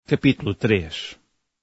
Capítulo 3.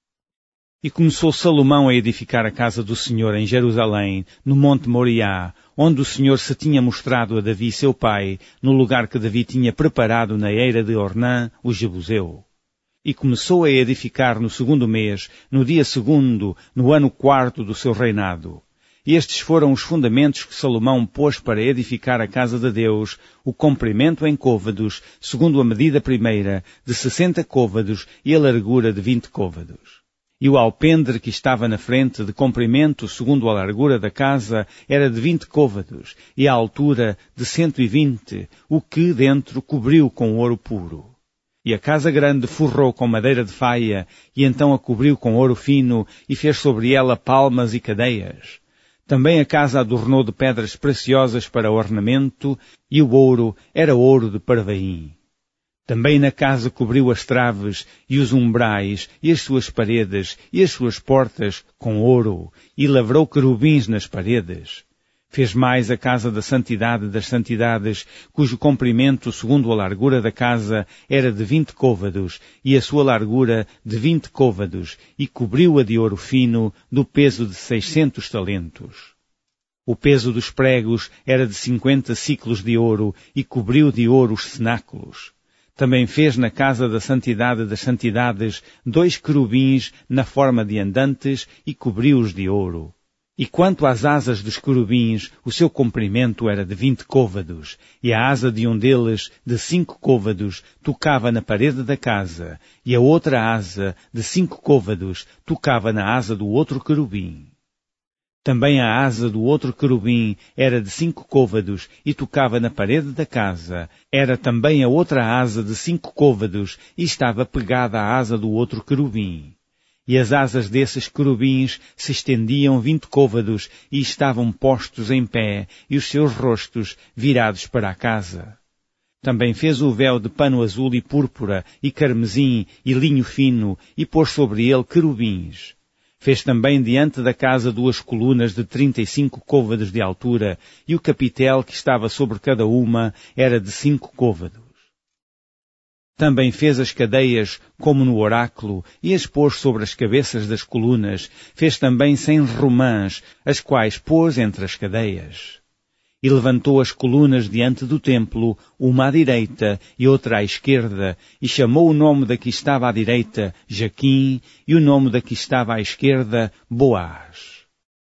E começou Salomão a edificar a casa do Senhor em Jerusalém, no monte Moriá, onde o Senhor se tinha mostrado a Davi seu pai, no lugar que Davi tinha preparado na eira de Ornã, o Jebuseu. E começou a edificar no 2º mês, no dia 2º, no ano 4º do seu reinado. E estes foram os fundamentos que Salomão pôs para edificar a casa de Deus, o comprimento em côvados, segundo a medida primeira, de 60 côvados e a largura de 20 côvados. E o alpendre que estava na frente de comprimento, segundo a largura da casa, era de 20 côvados, e a altura de 120, o que dentro cobriu com ouro puro. E a casa grande forrou com madeira de faia, e então a cobriu com ouro fino, e fez sobre ela palmas e cadeias. Também a casa adornou de pedras preciosas para ornamento, e o ouro era ouro de Parvaim. Também na casa cobriu as traves, e os umbrais, e as suas paredes, e as suas portas com ouro, e lavrou querubins nas paredes. Fez mais a casa da santidade das santidades, cujo comprimento, segundo a largura da casa, era de 20 côvados, e a sua largura de 20 côvados, e cobriu-a de ouro fino, do peso de 600 talentos. O peso dos pregos era de 50 siclos de ouro, e cobriu de ouro os cenáculos. Também fez na casa da santidade das santidades 2 querubins na forma de andantes, e cobriu-os de ouro. E quanto às asas dos querubins, o seu comprimento era de 20 côvados, e a asa de um deles, de 5 côvados, tocava na parede da casa, e a outra asa, de 5 côvados, tocava na asa do outro querubim. Também a asa do outro querubim era de 5 côvados, e tocava na parede da casa. Era também a outra asa de 5 côvados, e estava pegada à asa do outro querubim. E as asas desses querubins se estendiam 20 côvados e estavam postos em pé, e os seus rostos virados para a casa. Também fez o véu de pano azul e púrpura, e carmesim, e linho fino, e pôs sobre ele querubins. Fez também diante da casa 2 colunas de 35 côvados de altura, e o capitel que estava sobre cada uma era de 5 côvados. Também fez as cadeias, como no oráculo, e as pôs sobre as cabeças das colunas. Fez também 100 romãs, as quais pôs entre as cadeias. E levantou as colunas diante do templo, uma à direita e outra à esquerda, e chamou o nome da que estava à direita, Jaquim, e o nome da que estava à esquerda, Boaz.